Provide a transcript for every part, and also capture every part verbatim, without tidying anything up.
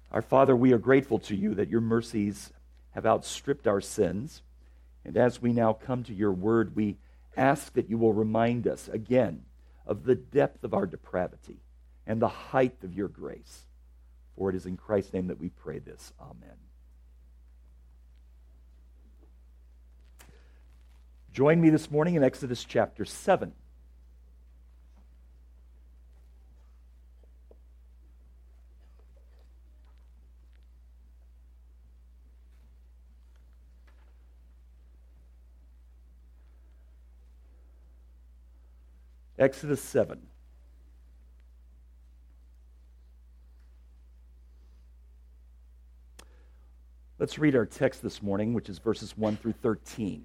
Our Father, we are grateful to you that your mercies have outstripped our sins. And as we now come to your word, we ask that you will remind us again of the depth of our depravity and the height of your grace. For it is in Christ's name that we pray this. Amen. Join me this morning in Exodus chapter seven. Exodus seven. Let's read our text this morning, which is verses one through thirteen.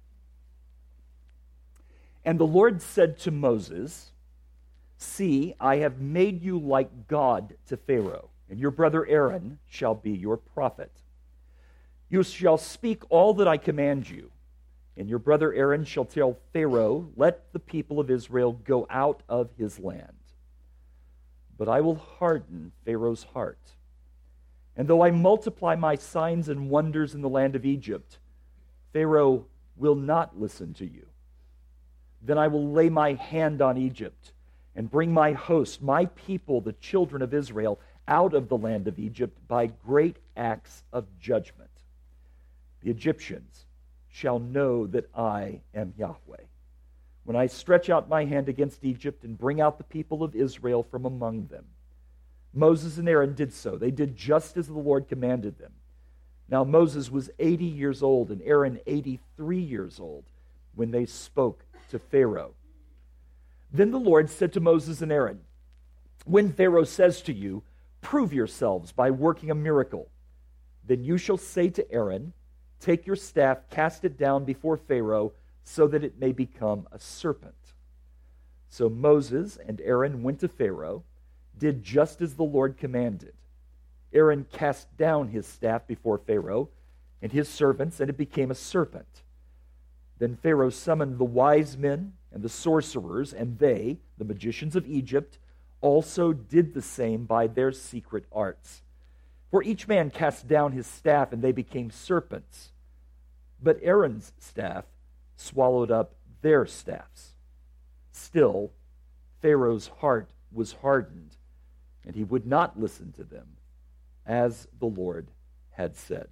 And the Lord said to Moses, "See, I have made you like God to Pharaoh, and your brother Aaron shall be your prophet. You shall speak all that I command you, and your brother Aaron shall tell Pharaoh, 'Let the people of Israel go out of his land.' But I will harden Pharaoh's heart. And though I multiply my signs and wonders in the land of Egypt, Pharaoh will not listen to you. Then I will lay my hand on Egypt and bring my host, my people, the children of Israel, out of the land of Egypt by great acts of judgment. The Egyptians shall know that I am Yahweh, when I stretch out my hand against Egypt and bring out the people of Israel from among them." Moses and Aaron did so. They did just as the Lord commanded them. Now Moses was eighty years old and Aaron eighty-three years old when they spoke to Pharaoh. Then the Lord said to Moses and Aaron, "When Pharaoh says to you, 'Prove yourselves by working a miracle,' then you shall say to Aaron, 'Take your staff, cast it down before Pharaoh, so that it may become a serpent.'" So Moses and Aaron went to Pharaoh, did just as the Lord commanded. Aaron cast down his staff before Pharaoh and his servants, and it became a serpent. Then Pharaoh summoned the wise men and the sorcerers, and they, the magicians of Egypt, also did the same by their secret arts. For each man cast down his staff, and they became serpents. But Aaron's staff swallowed up their staffs. Still, Pharaoh's heart was hardened, and he would not listen to them, as the Lord had said.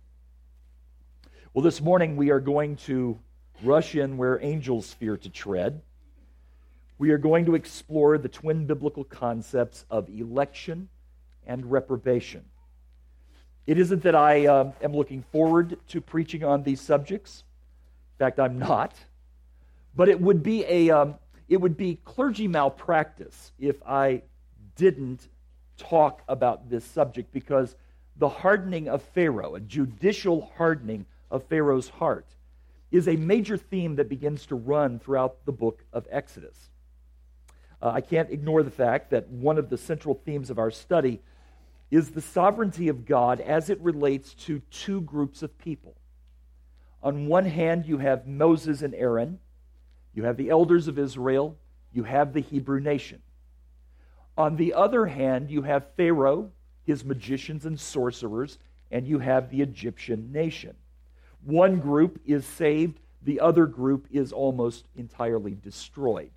Well, this morning we are going to rush in where angels fear to tread. We are going to explore the twin biblical concepts of election and reprobation. It isn't that I uh, am looking forward to preaching on these subjects. In fact, I'm not. But it would be a um, it would be clergy malpractice if I didn't talk about this subject, because the hardening of Pharaoh, a judicial hardening of Pharaoh's heart, is a major theme that begins to run throughout the book of Exodus. Uh, I can't ignore the fact that one of the central themes of our study is the sovereignty of God as it relates to two groups of people. On one hand, you have Moses and Aaron, you have the elders of Israel, you have the Hebrew nation. On the other hand, you have Pharaoh, his magicians and sorcerers, and you have the Egyptian nation. One group is saved, the other group is almost entirely destroyed.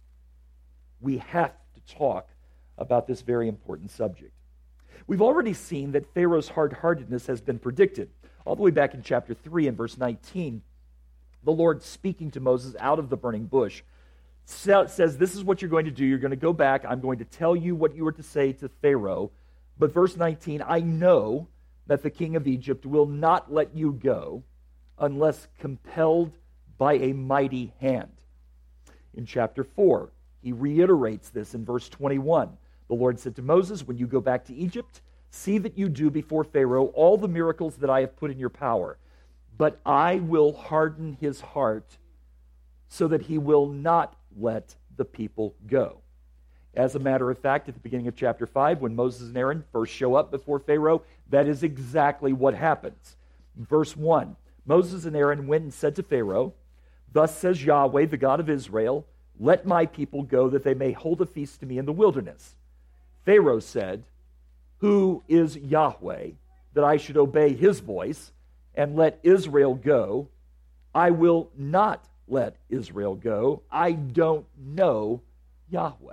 We have to talk about this very important subject. We've already seen that Pharaoh's hard-heartedness has been predicted. All the way back in chapter three and verse nineteen, the Lord, speaking to Moses out of the burning bush, says, "This is what you're going to do. You're going to go back. I'm going to tell you what you are to say to Pharaoh." But verse nineteen, "I know that the king of Egypt will not let you go unless compelled by a mighty hand." In chapter four, he reiterates this in verse twenty-one. The Lord said to Moses, "When you go back to Egypt, see that you do before Pharaoh all the miracles that I have put in your power. But I will harden his heart so that he will not let the people go." As a matter of fact, at the beginning of chapter five, when Moses and Aaron first show up before Pharaoh, that is exactly what happens. Verse one, Moses and Aaron went and said to Pharaoh, "Thus says Yahweh, the God of Israel, let my people go that they may hold a feast to me in the wilderness." Pharaoh said, who is Yahweh, that I should obey his voice and let Israel go. I will not let Israel go. I don't know Yahweh.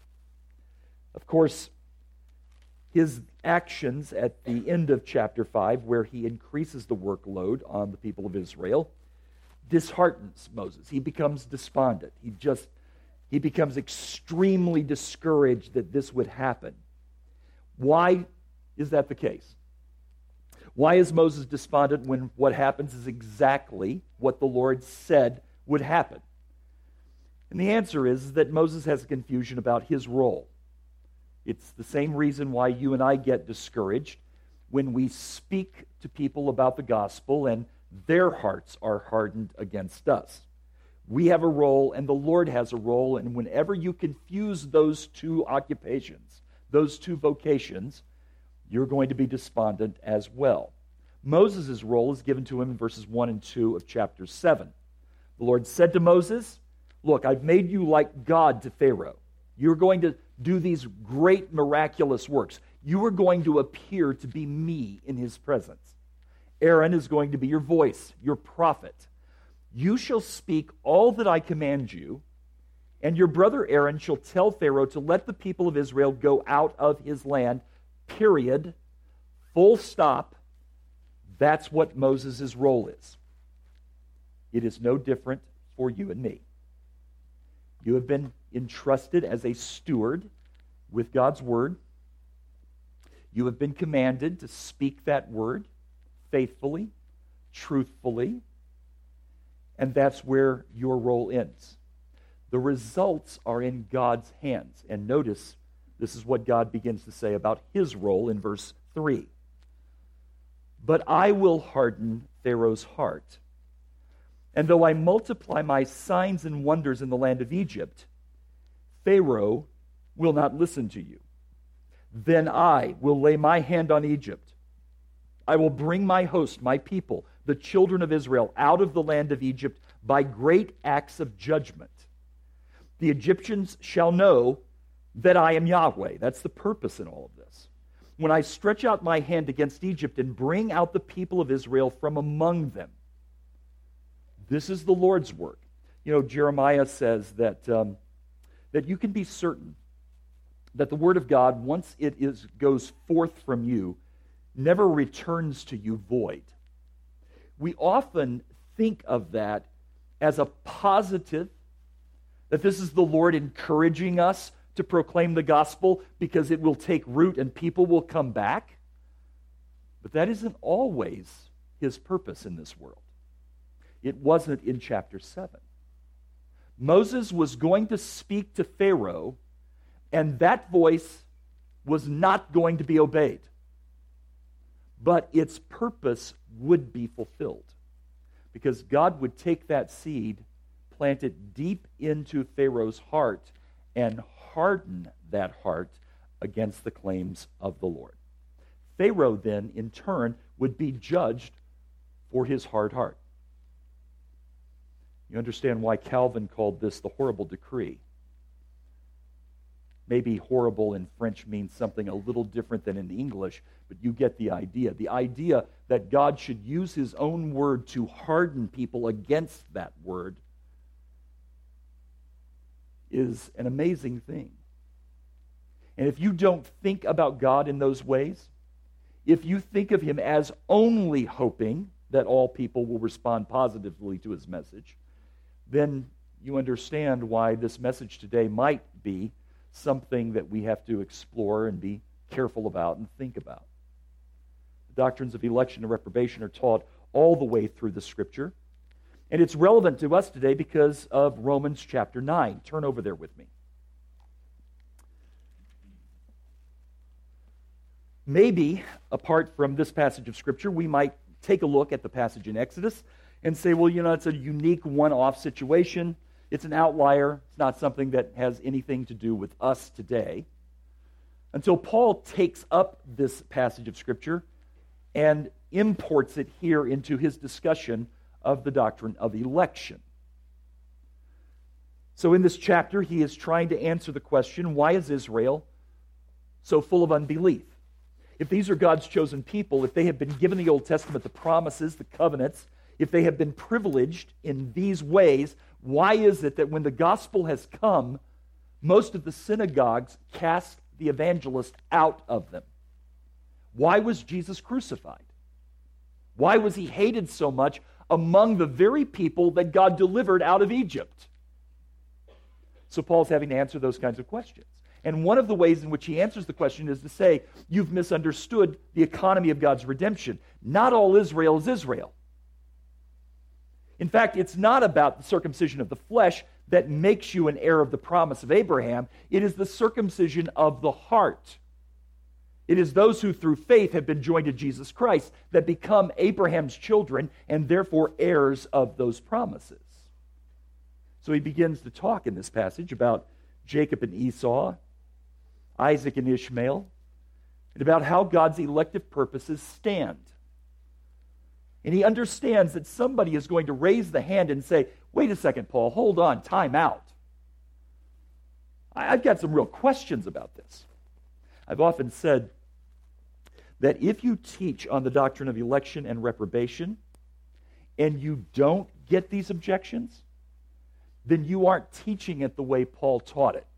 Of course, his actions at the end of chapter five, where he increases the workload on the people of Israel, disheartens Moses. He becomes despondent. He just he becomes extremely discouraged that this would happen. Why is that the case? Why is Moses despondent when what happens is exactly what the Lord said would happen? And the answer is that Moses has a confusion about his role. It's the same reason why you and I get discouraged when we speak to people about the gospel and their hearts are hardened against us. We have a role and the Lord has a role, and whenever you confuse those two occupations, those two vocations, you're going to be despondent as well. Moses' role is given to him in verses one and two of chapter seven. The Lord said to Moses, "Look, I've made you like God to Pharaoh. You're going to do these great miraculous works. You are going to appear to be me in his presence. Aaron is going to be your voice, your prophet. You shall speak all that I command you, and your brother Aaron shall tell Pharaoh to let the people of Israel go out of his land, period, full stop." That's what Moses' role is. It is no different for you and me. You have been entrusted as a steward with God's word. You have been commanded to speak that word faithfully, truthfully, and that's where your role ends. The results are in God's hands. And notice, this is what God begins to say about his role in verse three. "But I will harden Pharaoh's heart. And though I multiply my signs and wonders in the land of Egypt, Pharaoh will not listen to you. Then I will lay my hand on Egypt. I will bring my host, my people, the children of Israel, out of the land of Egypt by great acts of judgment. The Egyptians shall know that I am Yahweh." That's the purpose in all of this. "When I stretch out my hand against Egypt and bring out the people of Israel from among them." This is the Lord's work. You know, Jeremiah says that, um, that you can be certain that the word of God, once it is goes forth from you, never returns to you void. We often think of that as a positive, that this is the Lord encouraging us to proclaim the gospel because it will take root and people will come back. But that isn't always his purpose in this world. It wasn't in chapter seven. Moses was going to speak to Pharaoh, and that voice was not going to be obeyed. But its purpose would be fulfilled, because God would take that seed, plant it deep into Pharaoh's heart, and harden that heart against the claims of the Lord. Pharaoh then, in turn, would be judged for his hard heart. You understand why Calvin called this the horrible decree. Maybe horrible in French means something a little different than in English, but you get the idea. The idea that God should use his own word to harden people against that word is an amazing thing. And if you don't think about God in those ways, if you think of him as only hoping that all people will respond positively to his message, then you understand why this message today might be something that we have to explore and be careful about and think about. The doctrines of election and reprobation are taught all the way through the Scripture, and it's relevant to us today because of Romans chapter nine. Turn over there with me. Maybe, apart from this passage of Scripture, we might take a look at the passage in Exodus and say, well, you know, it's a unique one-off situation. It's an outlier. It's not something that has anything to do with us today. Until Paul takes up this passage of Scripture and imports it here into his discussion of the doctrine of election. So in this chapter, he is trying to answer the question, why is Israel so full of unbelief? If these are God's chosen people, if they have been given the Old Testament, the promises, the covenants, if they have been privileged in these ways, why is it that when the gospel has come, most of the synagogues cast the evangelist out of them? Why was Jesus crucified? Why was he hated so much among the very people that God delivered out of Egypt? So Paul's having to answer those kinds of questions. And one of the ways in which he answers the question is to say, you've misunderstood the economy of God's redemption. Not all Israel is Israel. In fact, it's not about the circumcision of the flesh that makes you an heir of the promise of Abraham. It is the circumcision of the heart. It is those who through faith have been joined to Jesus Christ that become Abraham's children and therefore heirs of those promises. So he begins to talk in this passage about Jacob and Esau, Isaac and Ishmael, and about how God's elective purposes stand. And he understands that somebody is going to raise the hand and say, wait a second, Paul, hold on, time out. I've got some real questions about this. I've often said that if you teach on the doctrine of election and reprobation, and you don't get these objections, then you aren't teaching it the way Paul taught it.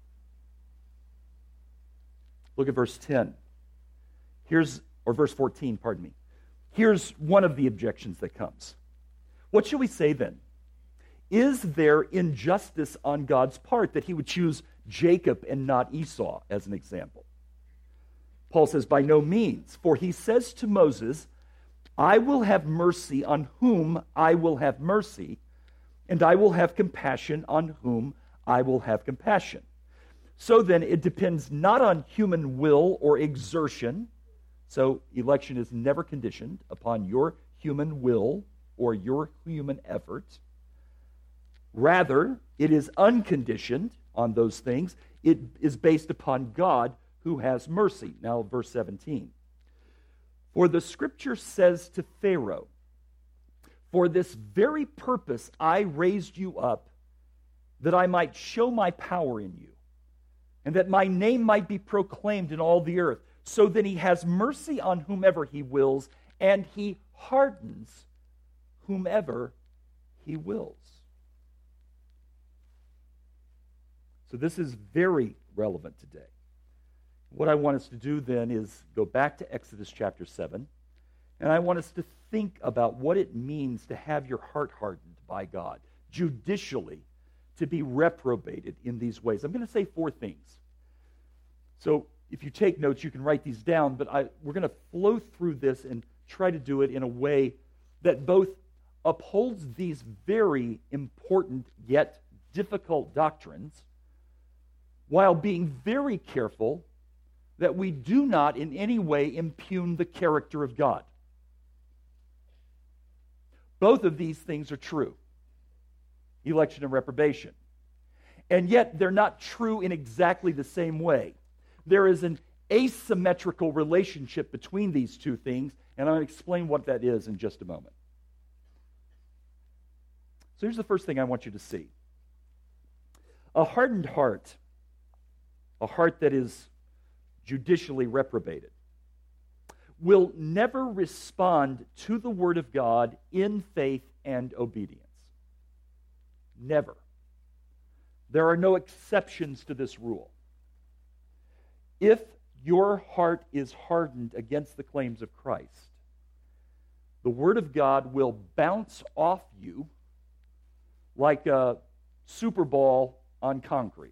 Look at verse ten. Here's, or verse fourteen, pardon me. Here's one of the objections that comes. What shall we say then? Is there injustice on God's part that he would choose Jacob and not Esau as an example? Paul says, by no means, for he says to Moses, I will have mercy on whom I will have mercy, and I will have compassion on whom I will have compassion. So then, it depends not on human will or exertion. So election is never conditioned upon your human will or your human effort. Rather, it is unconditioned on those things. It is based upon God who has mercy. Now, verse seventeen. For the scripture says to Pharaoh, for this very purpose I raised you up, that I might show my power in you, and that my name might be proclaimed in all the earth. So then he has mercy on whomever he wills, and he hardens whomever he wills. So this is very relevant today. What I want us to do then is go back to Exodus chapter seven, and I want us to think about what it means to have your heart hardened by God, judicially, to be reprobated in these ways. I'm going to say four things. So if you take notes, you can write these down, but I, we're going to flow through this and try to do it in a way that both upholds these very important yet difficult doctrines, while being very careful that we do not in any way impugn the character of God. Both of these things are true, election and reprobation. And yet they're not true in exactly the same way. There is an asymmetrical relationship between these two things, and I'm going to explain what that is in just a moment. So here's the first thing I want you to see. A hardened heart, a heart that is judicially reprobated, will never respond to the Word of God in faith and obedience. Never. There are no exceptions to this rule. If your heart is hardened against the claims of Christ, the Word of God will bounce off you like a super ball on concrete.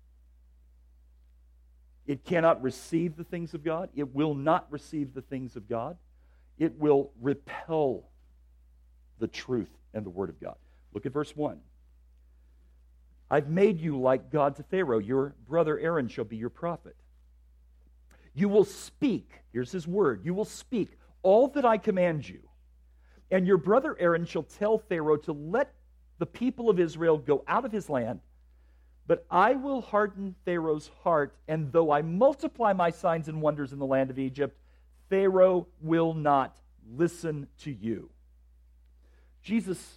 It cannot receive the things of God. It will not receive the things of God. It will repel the truth and the Word of God. Look at verse one. I've made you like God to Pharaoh. Your brother Aaron shall be your prophet. You will speak, here's his word, you will speak all that I command you. And your brother Aaron shall tell Pharaoh to let the people of Israel go out of his land. But I will harden Pharaoh's heart, and though I multiply my signs and wonders in the land of Egypt, Pharaoh will not listen to you. Jesus,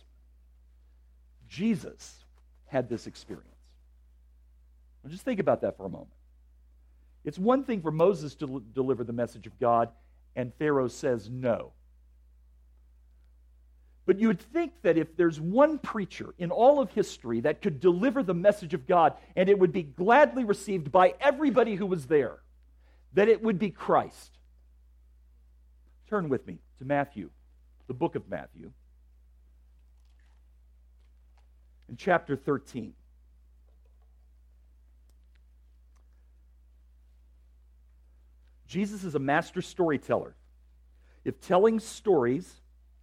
Jesus had this experience. Now just think about that for a moment. It's one thing for Moses to l- deliver the message of God, and Pharaoh says no. But you would think that if there's one preacher in all of history that could deliver the message of God, and it would be gladly received by everybody who was there, that it would be Christ. Turn with me to Matthew, the book of Matthew, in chapter thirteen. Jesus is a master storyteller. If telling stories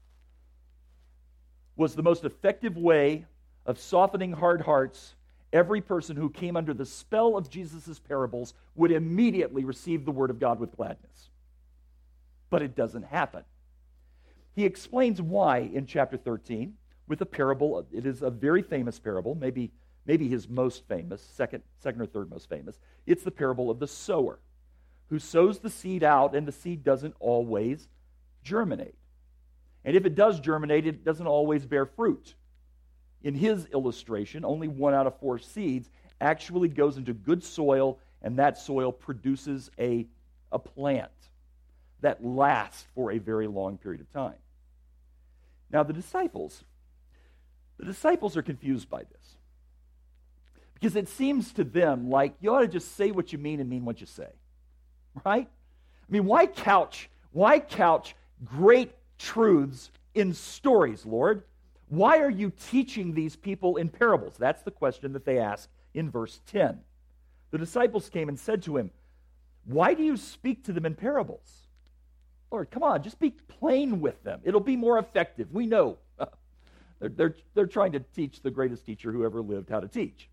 was the most effective way of softening hard hearts, every person who came under the spell of Jesus' parables would immediately receive the word of God with gladness. But it doesn't happen. He explains why in chapter thirteen with a parable. It is a very famous parable, maybe, maybe his most famous, second, second or third most famous. It's the parable of the sower who sows the seed out, and the seed doesn't always germinate. And if it does germinate, it doesn't always bear fruit. In his illustration, only one out of four seeds actually goes into good soil, and that soil produces a, a plant that lasts for a very long period of time. Now, the disciples, the disciples are confused by this, because it seems to them like you ought to just say what you mean and mean what you say, right? I mean, why couch, why couch great truths in stories, Lord? Why are you teaching these people in parables? That's the question that they ask in verse ten. The disciples came and said to him, why do you speak to them in parables? Lord, come on, just be plain with them. It'll be more effective. We know. they're, they're, they're trying to teach the greatest teacher who ever lived how to teach.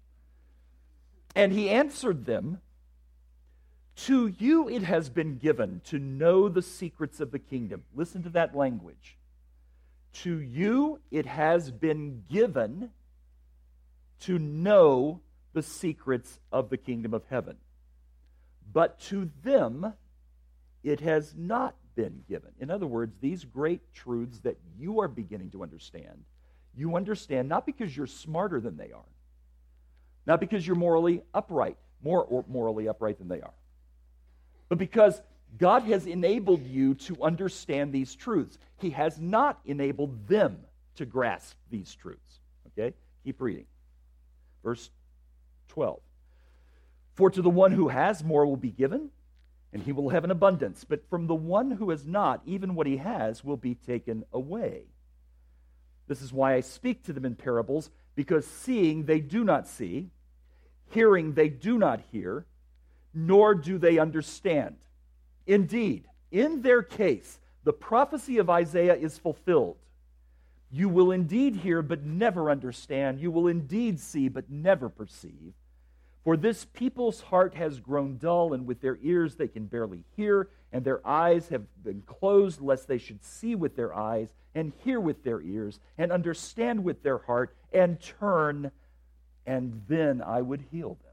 And he answered them, to you it has been given to know the secrets of the kingdom. Listen to that language. To you it has been given to know the secrets of the kingdom of heaven. But to them it has not been given. In other words, these great truths that you are beginning to understand, you understand not because you're smarter than they are, not because you're morally upright, more or morally upright than they are, but because God has enabled you to understand these truths. He has not enabled them to grasp these truths. Okay? Keep reading. Verse twelve. For to the one who has, more will be given, and he will have an abundance. But from the one who has not, even what he has will be taken away. This is why I speak to them in parables, because seeing they do not see, hearing they do not hear, nor do they understand. Indeed, in their case, the prophecy of Isaiah is fulfilled. You will indeed hear, but never understand. You will indeed see, but never perceive. For this people's heart has grown dull, and with their ears they can barely hear, and their eyes have been closed, lest they should see with their eyes, and hear with their ears, and understand with their heart, and turn, and then I would heal them.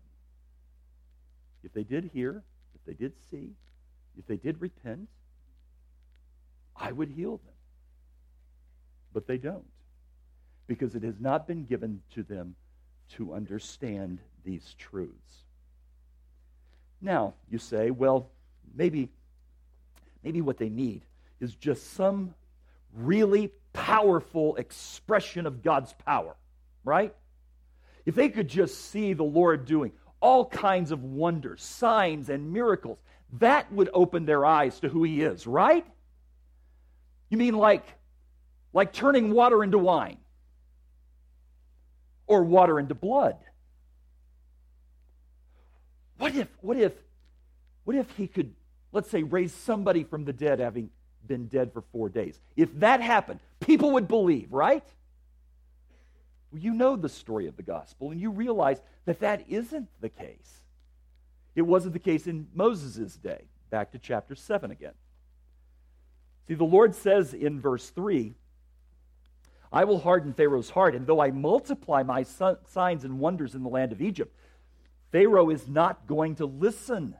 If they did hear, if they did see, if they did repent, I would heal them. But they don't, because it has not been given to them to understand these truths. Now, you say, well, maybe, maybe what they need is just some really powerful expression of God's power, right? If they could just see the Lord doing all kinds of wonders, signs, and miracles, that would open their eyes to who he is, right? You mean like, like turning water into wine? Or water into blood? What if, what if, what if he could, let's say, raise somebody from the dead having been dead for four days? If that happened, people would believe, right? Well, you know the story of the gospel, and you realize that that isn't the case. It wasn't the case in Moses' day. Back to chapter seven again. See, the Lord says in verse three, I will harden Pharaoh's heart, and though I multiply my signs and wonders in the land of Egypt, Pharaoh is not going to listen.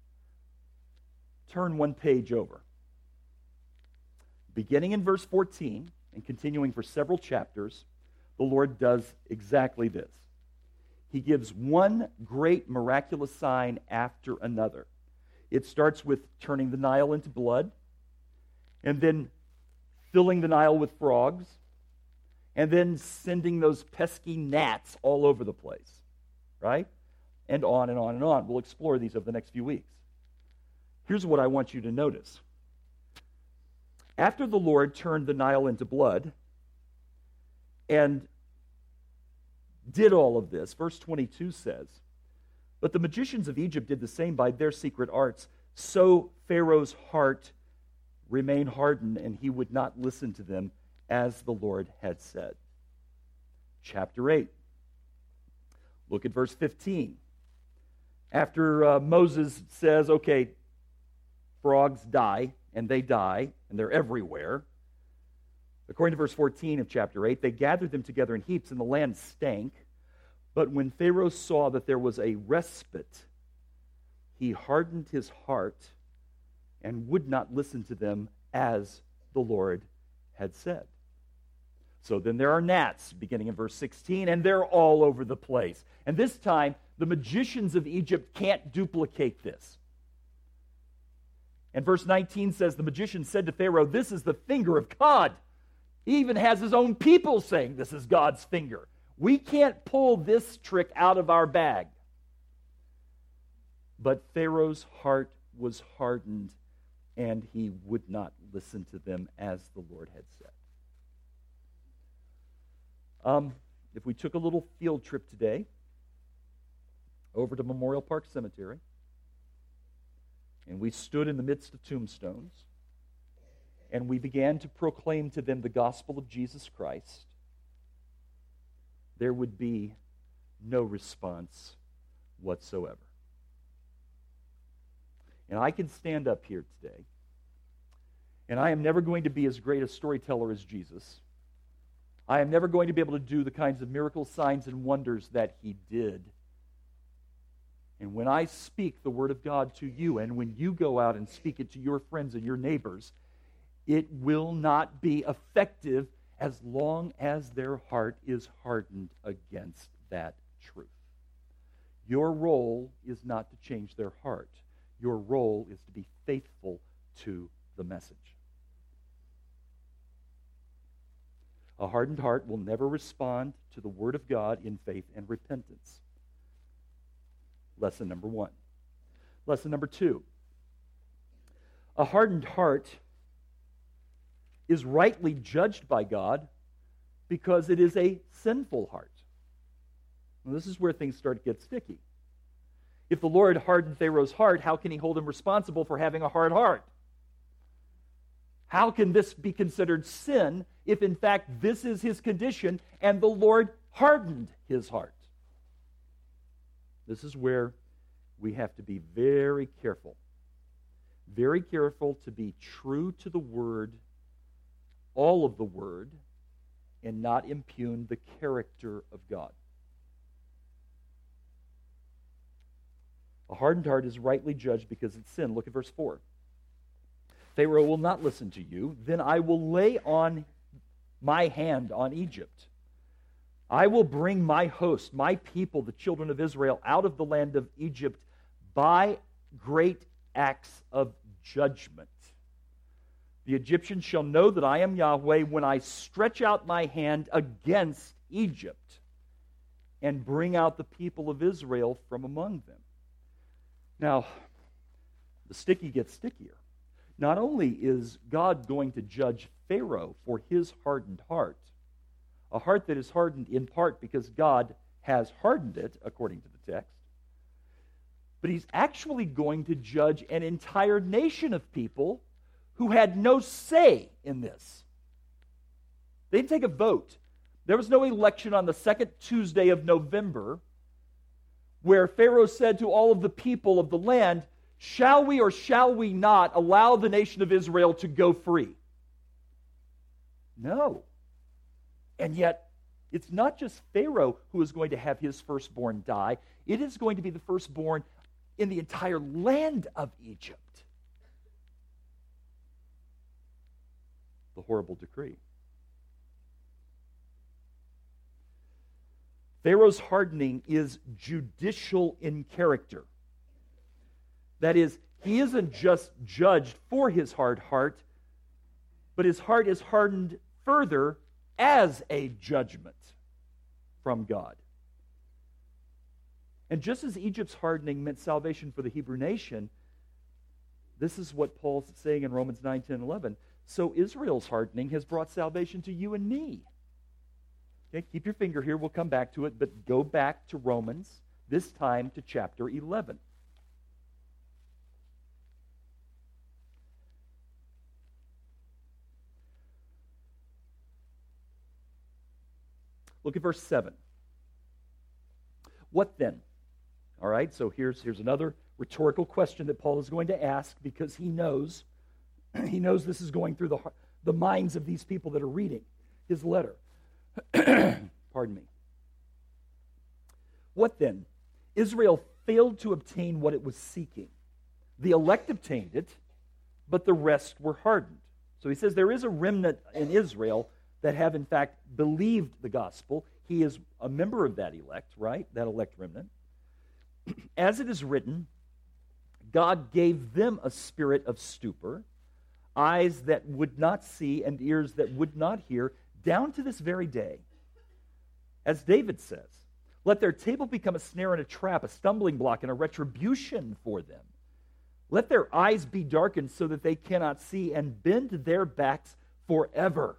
Turn one page over. Beginning in verse fourteen and continuing for several chapters, the Lord does exactly this. He gives one great miraculous sign after another. It starts with turning the Nile into blood, and then filling the Nile with frogs, and then sending those pesky gnats all over the place, right? And on and on and on. We'll explore these over the next few weeks. Here's what I want you to notice. After the Lord turned the Nile into blood and did all of this, verse twenty-two says, "But the magicians of Egypt did the same by their secret arts. So Pharaoh's heart remained hardened, and he would not listen to them, as the Lord had said." Chapter eight. Look at verse fifteen. After uh, Moses says, okay, frogs die, and they die, and they're everywhere. According to verse fourteen of chapter eight, they gathered them together in heaps, and the land stank. But when Pharaoh saw that there was a respite, he hardened his heart and would not listen to them, as the Lord had said. So then there are gnats, beginning in verse sixteen, and they're all over the place. And this time, the magicians of Egypt can't duplicate this. And verse nineteen says, the magician said to Pharaoh, "This is the finger of God." He even has his own people saying this is God's finger. We can't pull this trick out of our bag. But Pharaoh's heart was hardened, and he would not listen to them, as the Lord had said. Um, if we took a little field trip today over to Memorial Park Cemetery, and we stood in the midst of tombstones, and we began to proclaim to them the gospel of Jesus Christ, there would be no response whatsoever. And I can stand up here today, and I am never going to be as great a storyteller as Jesus. I am never going to be able to do the kinds of miracles, signs, and wonders that he did. And when I speak the word of God to you, and when you go out and speak it to your friends and your neighbors, it will not be effective as long as their heart is hardened against that truth. Your role is not to change their heart. Your role is to be faithful to the message. A hardened heart will never respond to the word of God in faith and repentance. Lesson number one. Lesson number two. A hardened heart is rightly judged by God because it is a sinful heart. Now, this is where things start to get sticky. If the Lord hardened Pharaoh's heart, how can he hold him responsible for having a hard heart? How can this be considered sin if in fact this is his condition and the Lord hardened his heart? This is where we have to be very careful. Very careful to be true to the word, all of the word, and not impugn the character of God. A hardened heart is rightly judged because it's sin. Look at verse four. Pharaoh will not listen to you. Then I will lay on my hand on Egypt. I will bring my host, my people, the children of Israel, out of the land of Egypt by great acts of judgment. The Egyptians shall know that I am Yahweh when I stretch out my hand against Egypt and bring out the people of Israel from among them. Now, the sticky gets stickier. Not only is God going to judge Pharaoh for his hardened heart, a heart that is hardened in part because God has hardened it, according to the text, but he's actually going to judge an entire nation of people who had no say in this. They didn't take a vote. There was no election on the second Tuesday of November where Pharaoh said to all of the people of the land, "Shall we or shall we not allow the nation of Israel to go free?" No. And yet, it's not just Pharaoh who is going to have his firstborn die. It is going to be the firstborn in the entire land of Egypt. The horrible decree. Pharaoh's hardening is judicial in character. That is, he isn't just judged for his hard heart, but his heart is hardened further as a judgment from God. And just as Egypt's hardening meant salvation for the Hebrew nation, this is what Paul's saying in Romans nine, ten, eleven. So Israel's hardening has brought salvation to you and me. Okay, keep your finger here. We'll come back to it, but go back to Romans, this time to chapter eleven. Look at verse seven. What then? All right, so here's, here's another rhetorical question that Paul is going to ask because he knows, he knows this is going through the, the minds of these people that are reading his letter. Pardon me. What then? Israel failed to obtain what it was seeking. The elect obtained it, but the rest were hardened. So he says there is a remnant in Israel that have in fact believed the gospel. He is a member of that elect, right? That elect remnant. As it is written, God gave them a spirit of stupor, eyes that would not see and ears that would not hear, down to this very day. As David says, let their table become a snare and a trap, a stumbling block and a retribution for them. Let their eyes be darkened so that they cannot see, and bend their backs forever.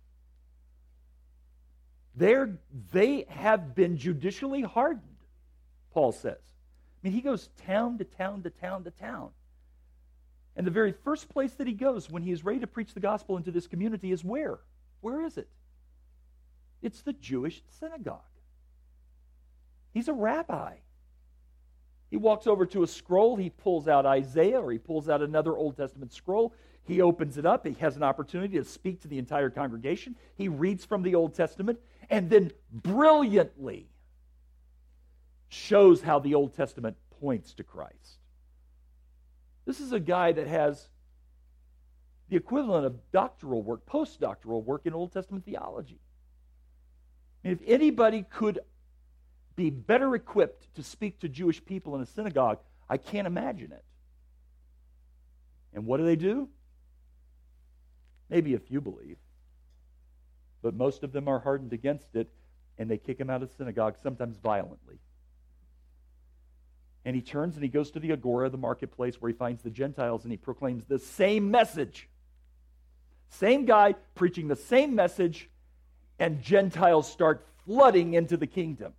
They're, they have been judicially hardened, Paul says. I mean, he goes town to town to town to town. And the very first place that he goes when he is ready to preach the gospel into this community is where? Where is it? It's the Jewish synagogue. He's a rabbi. He walks over to a scroll, he pulls out Isaiah, or he pulls out another Old Testament scroll. He opens it up. He has an opportunity to speak to the entire congregation. He reads from the Old Testament and then brilliantly shows how the Old Testament points to Christ. This is a guy that has the equivalent of doctoral work, postdoctoral work in Old Testament theology. And if anybody could be better equipped to speak to Jewish people in a synagogue, I can't imagine it. And what do they do? Maybe a few believe. But most of them are hardened against it, and they kick him out of the synagogue, sometimes violently. And he turns and he goes to the agora, the marketplace, where he finds the Gentiles, and he proclaims the same message. Same guy preaching the same message, and Gentiles start flooding into the kingdom.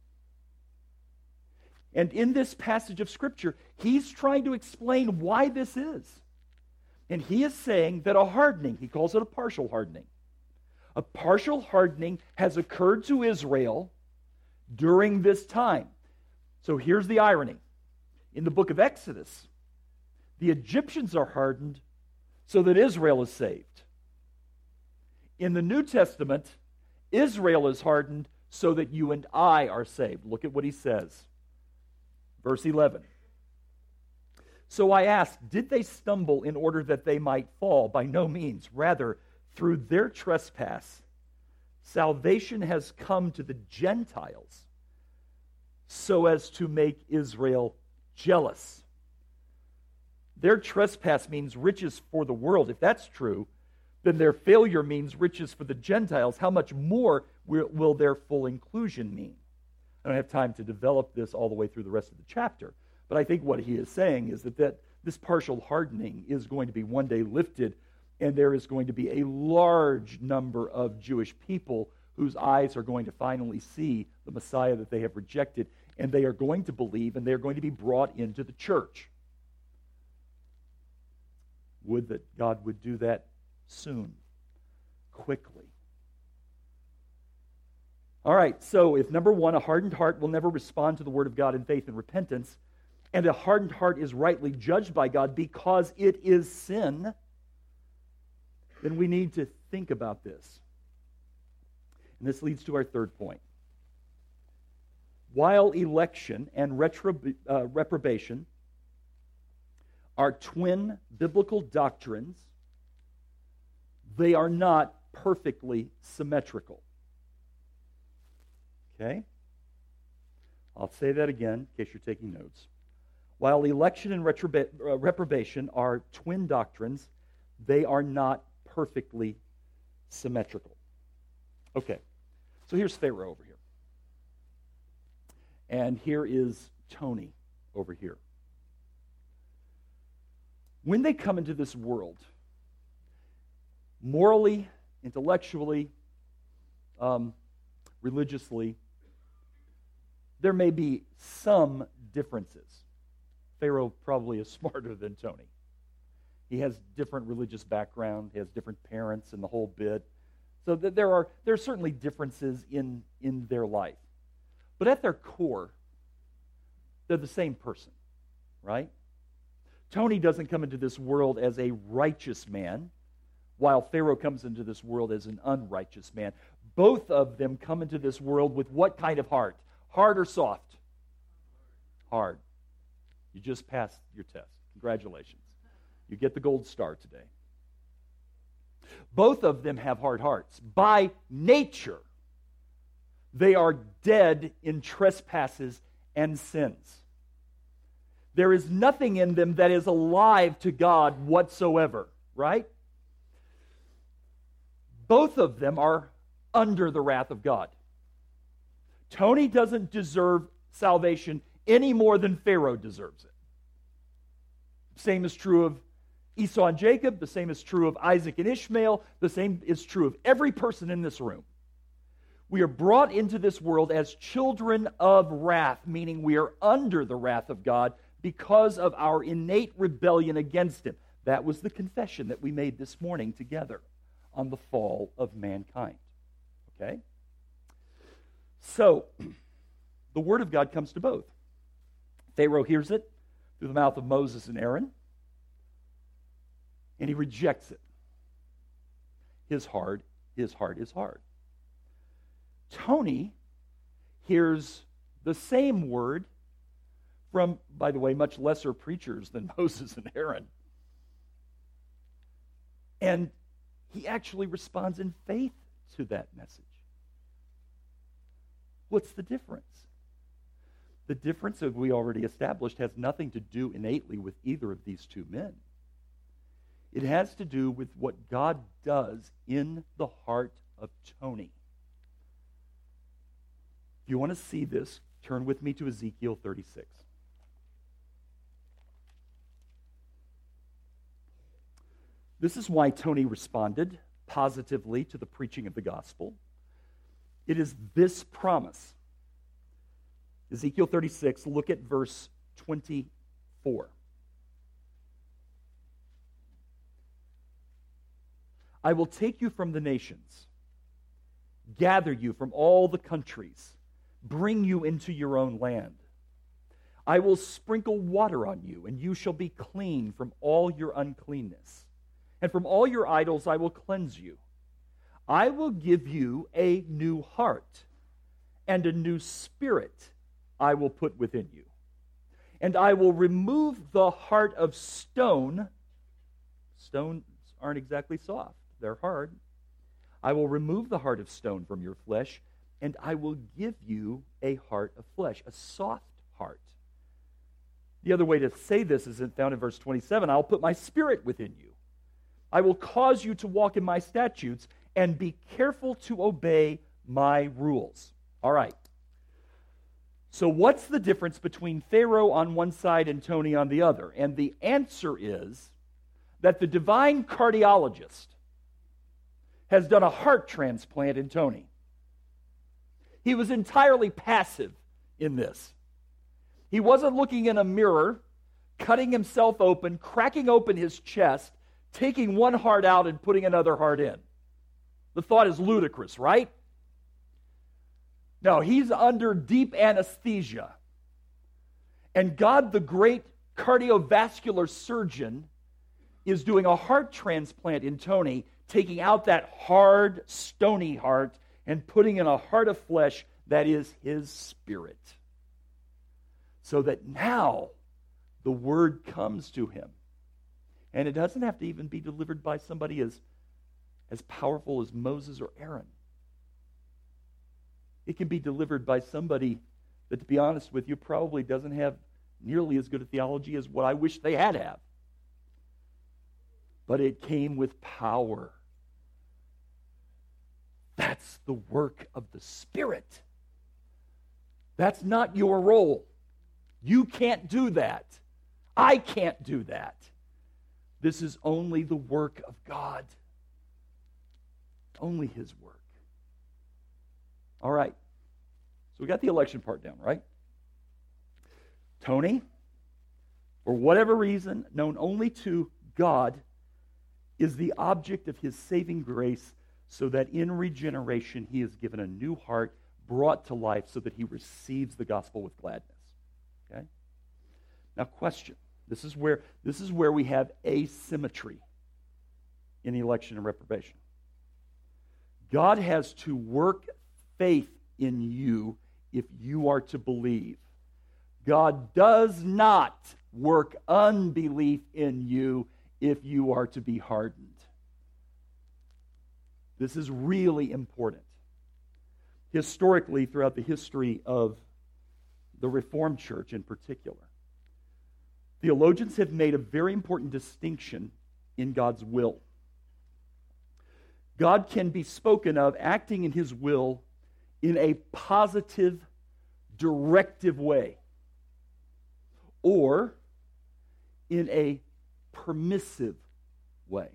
And in this passage of Scripture, he's trying to explain why this is. And he is saying that a hardening, he calls it a partial hardening, a partial hardening has occurred to Israel during this time. So here's the irony. In the book of Exodus, the Egyptians are hardened so that Israel is saved. In the New Testament, Israel is hardened so that you and I are saved. Look at what he says. Verse eleven. So I asked, did they stumble in order that they might fall? By no means. Rather, through their trespass, salvation has come to the Gentiles, so as to make Israel jealous. Their trespass means riches for the world. If that's true, then their failure means riches for the Gentiles. How much more will, will their full inclusion mean? I don't have time to develop this all the way through the rest of the chapter, but I think what he is saying is that, that this partial hardening is going to be one day lifted, and there is going to be a large number of Jewish people whose eyes are going to finally see the Messiah that they have rejected, and they are going to believe, and they are going to be brought into the church. Would that God would do that soon, quickly. All right, so if number one, a hardened heart will never respond to the word of God in faith and repentance, and a hardened heart is rightly judged by God because it is sin, then we need to think about this. And this leads to our third point. While election and retrob- uh, reprobation are twin biblical doctrines, they are not perfectly symmetrical. Okay? I'll say that again in case you're taking notes. While election and retroba- uh, reprobation are twin doctrines, they are not perfectly symmetrical. Okay, so here's Pharaoh over here. And here is Tony over here. When they come into this world, morally, intellectually, um, religiously, there may be some differences. Pharaoh probably is smarter than Tony. He has different religious background, he has different parents and the whole bit. So that there are there are certainly differences in, in their life. But at their core, they're the same person, right? Tony doesn't come into this world as a righteous man, while Pharaoh comes into this world as an unrighteous man. Both of them come into this world with what kind of heart? Hard or soft? Hard. You just passed your test. Congratulations. You get the gold star today. Both of them have hard hearts. By nature, they are dead in trespasses and sins. There is nothing in them that is alive to God whatsoever, right? Both of them are under the wrath of God. Tony doesn't deserve salvation any more than Pharaoh deserves it. Same is true of Esau and Jacob. The same is true of Isaac and Ishmael. The same is true of every person in this room. We are brought into this world as children of wrath, meaning we are under the wrath of God because of our innate rebellion against Him. That was the confession that we made this morning together on the fall of mankind. Okay? So, the Word of God comes to both. Pharaoh hears it through the mouth of Moses and Aaron, and he rejects it. His heart, his heart is hard. Tony hears the same word from, by the way, much lesser preachers than Moses and Aaron. And he actually responds in faith to that message. What's the difference? The difference, as we already established, has nothing to do innately with either of these two men. It has to do with what God does in the heart of Tony. If you want to see this, turn with me to Ezekiel thirty-six. This is why Tony responded positively to the preaching of the gospel. It is this promise. Ezekiel thirty-six, look at verse twenty-four. I will take you from the nations, gather you from all the countries, bring you into your own land. I will sprinkle water on you, and you shall be clean from all your uncleanness. And from all your idols I will cleanse you. I will give you a new heart, and a new spirit I will put within you. And I will remove the heart of stone. Stones aren't exactly soft. They're hard. I will remove the heart of stone from your flesh, and I will give you a heart of flesh, a soft heart. The other way to say this is found in verse twenty-seven. I'll put my spirit within you. I will cause you to walk in my statutes and be careful to obey my rules. All right. So what's the difference between Pharaoh on one side and Tony on the other? And the answer is that the divine cardiologist has done a heart transplant in Tony. He was entirely passive in this. He wasn't looking in a mirror, cutting himself open, cracking open his chest, taking one heart out and putting another heart in. The thought is ludicrous, right? No, he's under deep anesthesia. And God, the great cardiovascular surgeon, is doing a heart transplant in Tony, taking out that hard, stony heart and putting in a heart of flesh that is his spirit. So that now the word comes to him. And it doesn't have to even be delivered by somebody as, as powerful as Moses or Aaron. It can be delivered by somebody that, to be honest with you, probably doesn't have nearly as good a theology as what I wish they had have. But it came with power. That's the work of the Spirit. That's not your role. You can't do that. I can't do that. This is only the work of God. Only His work. All right. So we got the election part down, right? Tony, for whatever reason, known only to God, is the object of His saving grace, so that in regeneration He is given a new heart, brought to life, so that he receives the gospel with gladness. Okay? Now, question. This is where, this is where we have asymmetry in the election and reprobation. God has to work faith in you if you are to believe. God does not work unbelief in you if you are to be hardened. This is really important. Historically, throughout the history of the Reformed Church in particular, theologians have made a very important distinction in God's will. God can be spoken of acting in His will in a positive, directive way, or in a permissive way.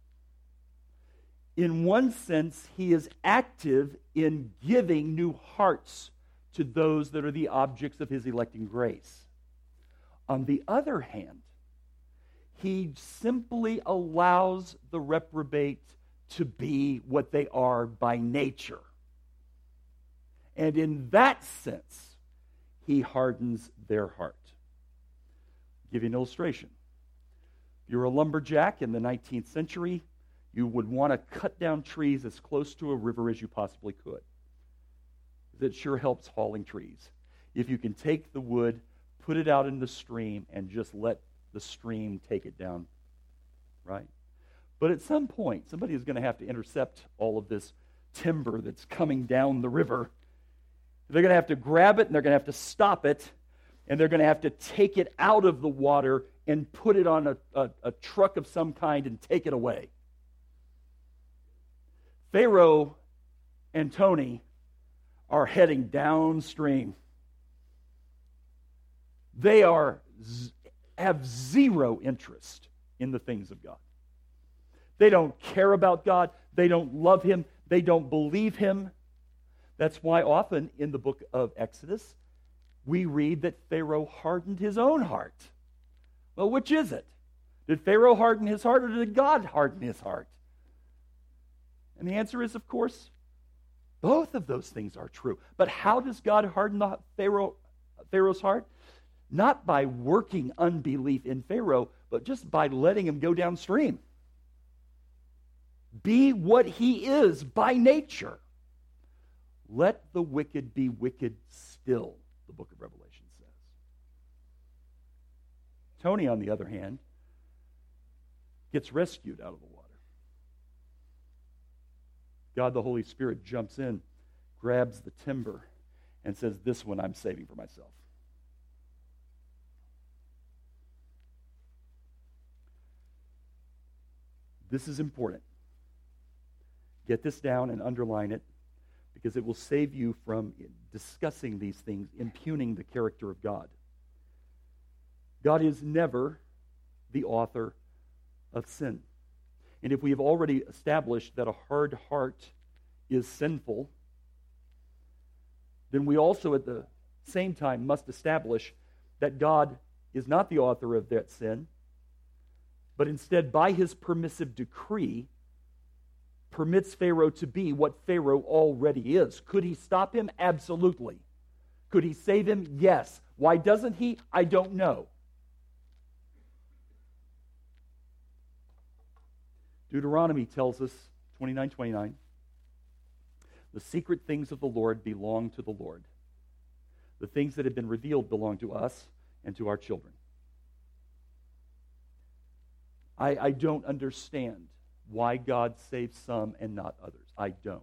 In one sense, He is active in giving new hearts to those that are the objects of His electing grace. On the other hand, He simply allows the reprobate to be what they are by nature. And in that sense, He hardens their heart. I'll give you an illustration. If you're a lumberjack in the nineteenth century, you would want to cut down trees as close to a river as you possibly could. It sure helps hauling trees. If you can take the wood, put it out in the stream, and just let the stream take it down, right? But at some point, somebody is going to have to intercept all of this timber that's coming down the river. They're going to have to grab it, and they're going to have to stop it, and they're going to have to take it out of the water and put it on a, a, a truck of some kind and take it away. Pharaoh and Tony are heading downstream. They are have zero interest in the things of God. They don't care about God. They don't love Him. They don't believe Him. That's why often in the book of Exodus, we read that Pharaoh hardened his own heart. Well, which is it? Did Pharaoh harden his heart, or did God harden his heart? And the answer is, of course, both of those things are true. But how does God harden the Pharaoh, Pharaoh's heart? Not by working unbelief in Pharaoh, but just by letting him go downstream. Be what he is by nature. Let the wicked be wicked still, the book of Revelation says. Tony, on the other hand, gets rescued out of the water. God, the Holy Spirit, jumps in, grabs the timber, and says, "This one I'm saving for myself." This is important. Get this down and underline it, because it will save you from discussing these things, impugning the character of God. God is never the author of sin. And if we have already established that a hard heart is sinful, then we also at the same time must establish that God is not the author of that sin, but instead, by His permissive decree, permits Pharaoh to be what Pharaoh already is. Could He stop him? Absolutely. Could He save him? Yes. Why doesn't He? I don't know. Deuteronomy tells us, twenty-nine twenty-nine, the secret things of the Lord belong to the Lord. The things that have been revealed belong to us and to our children. I, I don't understand why God saves some and not others. I don't.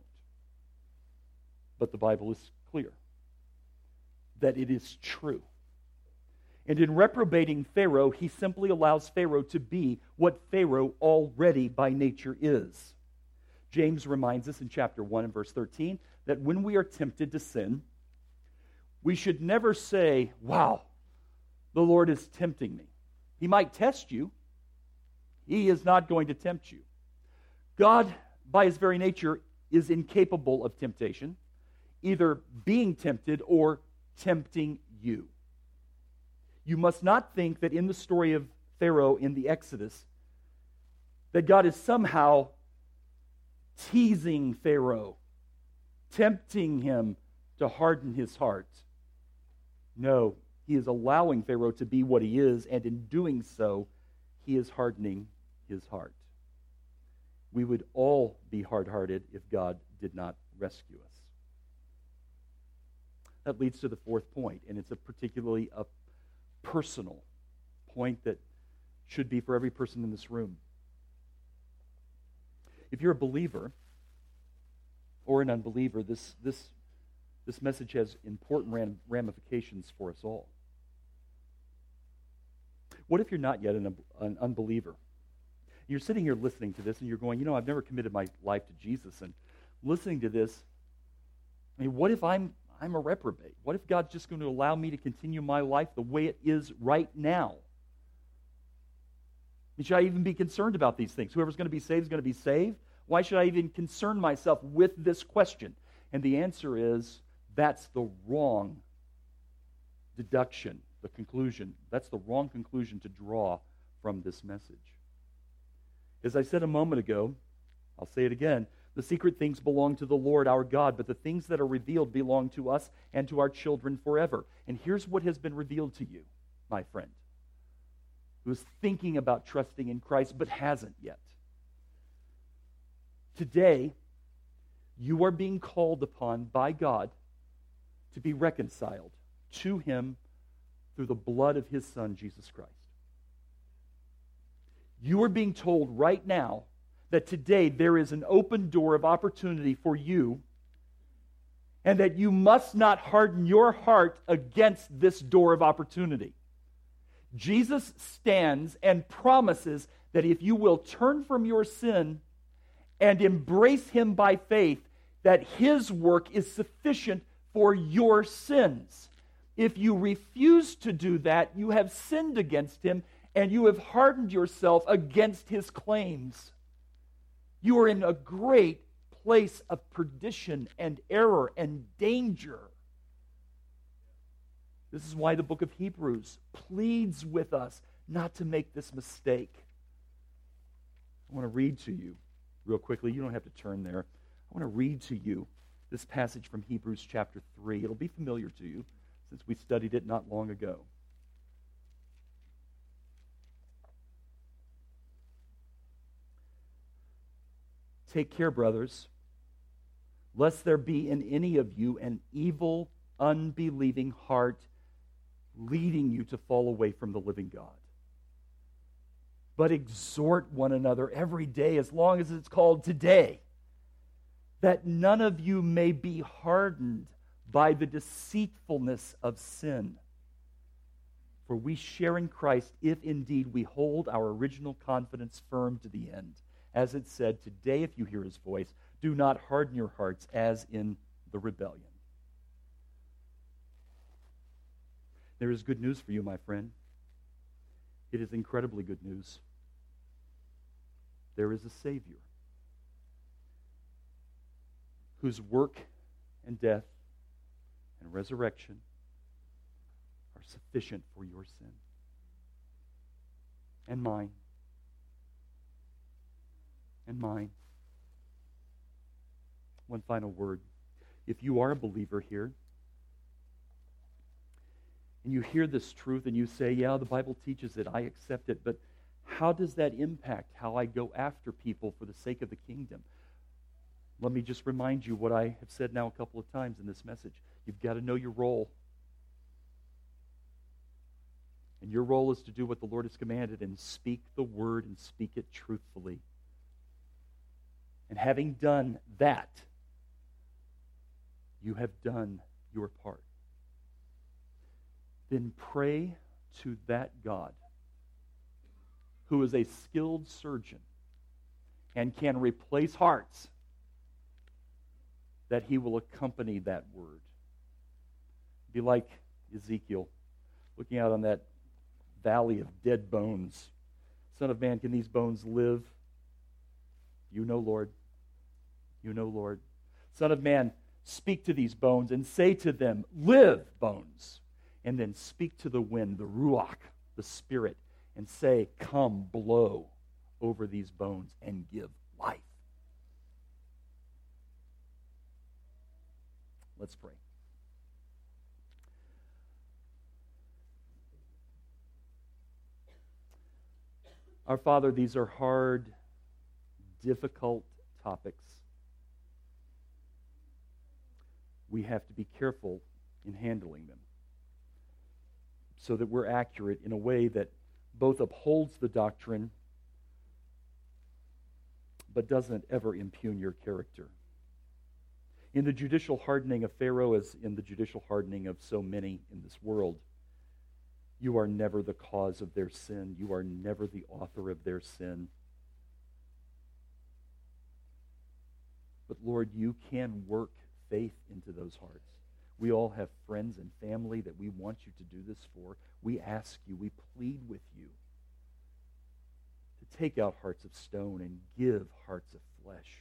But the Bible is clear that it is true. And in reprobating Pharaoh, he simply allows Pharaoh to be what Pharaoh already by nature is. James reminds us in chapter one and verse thirteen that when we are tempted to sin, we should never say, wow, the Lord is tempting me. He might test you. He is not going to tempt you. God, by his very nature, is incapable of temptation, either being tempted or tempting you. You must not think that in the story of Pharaoh in the Exodus, that God is somehow teasing Pharaoh, tempting him to harden his heart. No, he is allowing Pharaoh to be what he is, and in doing so, he is hardening his heart. We would all be hard-hearted if God did not rescue us. That leads to the fourth point, and it's a particularly a personal point that should be for every person in this room. If you're a believer or an unbeliever, this, this, this message has important ram, ramifications for us all. What if you're not yet an, an unbeliever? You're sitting here listening to this and you're going, you know, I've never committed my life to Jesus. And listening to this, I mean, what if I'm I'm a reprobate? What if God's just going to allow me to continue my life the way it is right now? And should I even be concerned about these things? Whoever's going to be saved is going to be saved. Why should I even concern myself with this question? And the answer is, that's the wrong deduction, the conclusion. That's the wrong conclusion to draw from this message. As I said a moment ago, I'll say it again, the secret things belong to the Lord our God, but the things that are revealed belong to us and to our children forever. And here's what has been revealed to you, my friend, who is thinking about trusting in Christ but hasn't yet. Today, you are being called upon by God to be reconciled to Him through the blood of His Son, Jesus Christ. You are being told right now that today there is an open door of opportunity for you, and that you must not harden your heart against this door of opportunity. Jesus stands and promises that if you will turn from your sin and embrace Him by faith, that His work is sufficient for your sins. If you refuse to do that, you have sinned against Him and you have hardened yourself against His claims. You are in a great place of perdition and error and danger. This is why the book of Hebrews pleads with us not to make this mistake. I want to read to you real quickly. You don't have to turn there. I want to read to you this passage from Hebrews chapter three. It'll be familiar to you since we studied it not long ago. Take care, brothers, lest there be in any of you an evil, unbelieving heart leading you to fall away from the living God. But exhort one another every day, as long as it's called today, that none of you may be hardened by the deceitfulness of sin. For we share in Christ if indeed we hold our original confidence firm to the end. As it said, today if you hear His voice, do not harden your hearts as in the rebellion. There is good news for you, my friend. It is incredibly good news. There is a Savior whose work and death and resurrection are sufficient for your sin and mine. And mine. One final word. If you are a believer here, and you hear this truth and you say, yeah, the Bible teaches it, I accept it, but how does that impact how I go after people for the sake of the kingdom? Let me just remind you what I have said now a couple of times in this message. You've got to know your role. And your role is to do what the Lord has commanded and speak the word and speak it truthfully. And having done that, you have done your part. Then pray to that God who is a skilled surgeon and can replace hearts, that he will accompany that word. Be like Ezekiel, looking out on that valley of dead bones. Son of man, can these bones live? You know, Lord. You know, Lord. Son of man, speak to these bones and say to them, live, bones. And then speak to the wind, the ruach, the spirit, and say, come, blow over these bones and give life. Let's pray. Our Father, these are hard, difficult topics. We have to be careful in handling them so that we're accurate in a way that both upholds the doctrine but doesn't ever impugn your character. In the judicial hardening of Pharaoh, as in the judicial hardening of so many in this world, you are never the cause of their sin. You are never the author of their sin. But Lord, you can work faith into those hearts. We all have friends and family that we want you to do this for. We ask you, we plead with you to take out hearts of stone and give hearts of flesh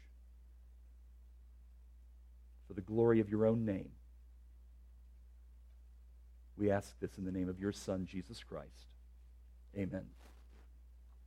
for the glory of your own name. We ask this in the name of your Son, Jesus Christ. Amen.